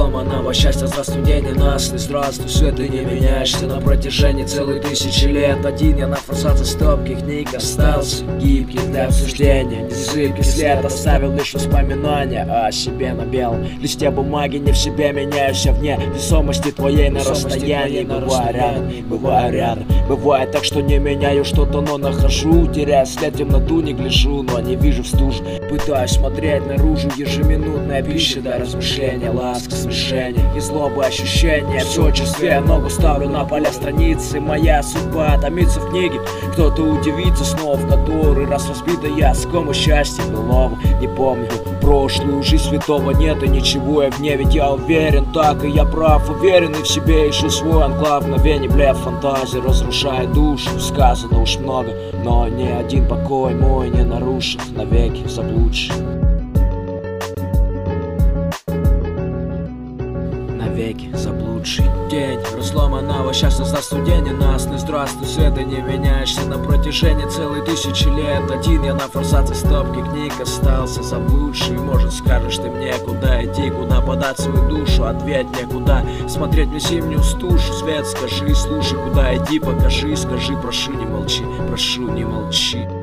разломанного счастья за студень ненастный. Здравствуй, все, ты не меняешься на протяжении целых тысячи лет. Один я на форсации стопки книг остался гибкий для обсуждения. Язык и след оставил лишь воспоминания о себе на белом листе бумаги. Не в себе меняюсь, а вне весомости твоей на расстоянии. Бываю рядом, бывает так, что не меняю что-то, но нахожу. Теряю след, темноту не гляжу, но не вижу в стужу. Пытаюсь смотреть наружу, ежеминутная пища до размышления, ласка, смешения и злобы ощущения. Все чувстве, ногу ставлю на поля страницы. Моя судьба томится в книге. Кто-то удивится снова, в который раз разбита я скому счастья былого. Не помню прошлую жизнь, святого нет и ничего я в ней. Ведь я уверен, так и я прав, уверенный в себе, ищу свой анклав. Мгновение, блеф, фантазии разрушает душу. Сказано уж много, но ни один покой мой не нарушит навеки заблудший. Навеки заблудший. День разломанного счастья за студень ненастный. Здравствуй, свет, ты не меняешься на протяжении целых тысячи лет. Один я на форсации стопки книг остался заблудший. Может, скажешь ты мне, куда идти, куда подать свою душу? Ответь мне, куда смотреть мне зимнюю стужу. Свет, скажи, слушай, куда идти, покажи, скажи, прошу, не молчи, прошу, не молчи.